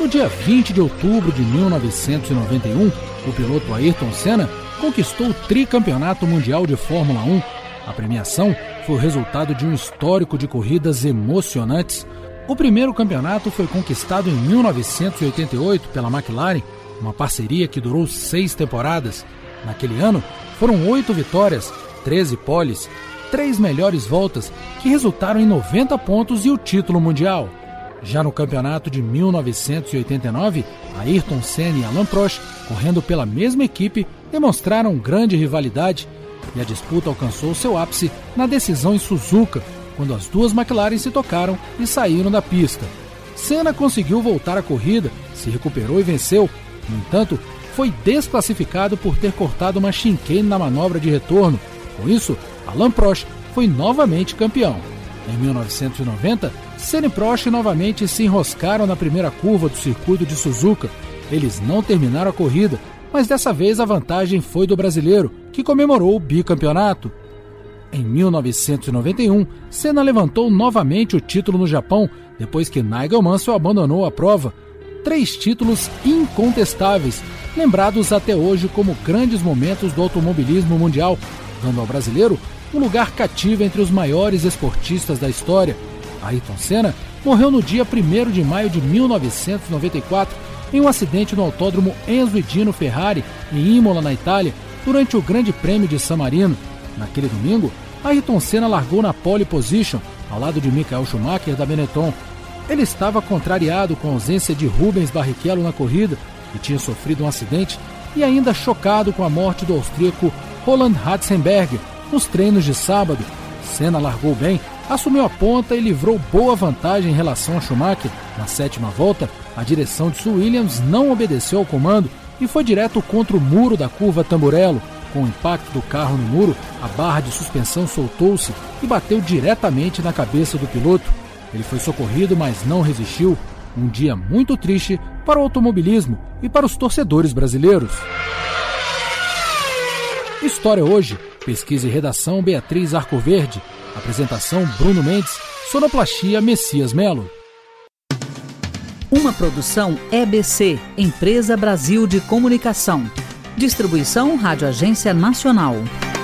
No dia 20 de outubro de 1991, o piloto Ayrton Senna conquistou o tricampeonato mundial de Fórmula 1. A premiação foi o resultado de um histórico de corridas emocionantes. O primeiro campeonato foi conquistado em 1988 pela McLaren, uma parceria que durou 6 temporadas. Naquele ano, foram 8 vitórias, 13 poles, 3 melhores voltas, que resultaram em 90 pontos e o título mundial. Já no campeonato de 1989, Ayrton Senna e Alain Prost, correndo pela mesma equipe, demonstraram grande rivalidade, e a disputa alcançou seu ápice na decisão em Suzuka, quando as duas McLaren se tocaram e saíram da pista. Senna conseguiu voltar à corrida, se recuperou e venceu. No entanto, foi desclassificado por ter cortado uma chicane na manobra de retorno. Com isso, Alain Prost foi novamente campeão. Em 1990, Senna e Prost novamente se enroscaram na primeira curva do circuito de Suzuka. Eles não terminaram a corrida, mas dessa vez a vantagem foi do brasileiro, que comemorou o bicampeonato. Em 1991, Senna levantou novamente o título no Japão, depois que Nigel Mansell abandonou a prova. 3 títulos incontestáveis, lembrados até hoje como grandes momentos do automobilismo mundial, dando ao brasileiro um lugar cativo entre os maiores esportistas da história. Ayrton Senna morreu no dia 1º de maio de 1994 em um acidente no autódromo Enzo e Dino Ferrari, em Imola, na Itália, durante o Grande Prêmio de San Marino. Naquele domingo, Ayrton Senna largou na pole position, ao lado de Michael Schumacher da Benetton. Ele estava contrariado com a ausência de Rubens Barrichello na corrida, que tinha sofrido um acidente, e ainda chocado com a morte do austríaco Roland Ratzenberger nos treinos de sábado. Senna largou bem, assumiu a ponta e livrou boa vantagem em relação a Schumacher. Na 7ª volta, a direção de Sue Williams não obedeceu ao comando e foi direto contra o muro da curva Tamburello. Com o impacto do carro no muro, a barra de suspensão soltou-se e bateu diretamente na cabeça do piloto. Ele foi socorrido, mas não resistiu. Um dia muito triste para o automobilismo e para os torcedores brasileiros. História hoje. Pesquisa e redação Beatriz Arcoverde. Apresentação Bruno Mendes. Sonoplastia Messias Melo. Uma produção EBC, Empresa Brasil de Comunicação. Distribuição Rádio Agência Nacional.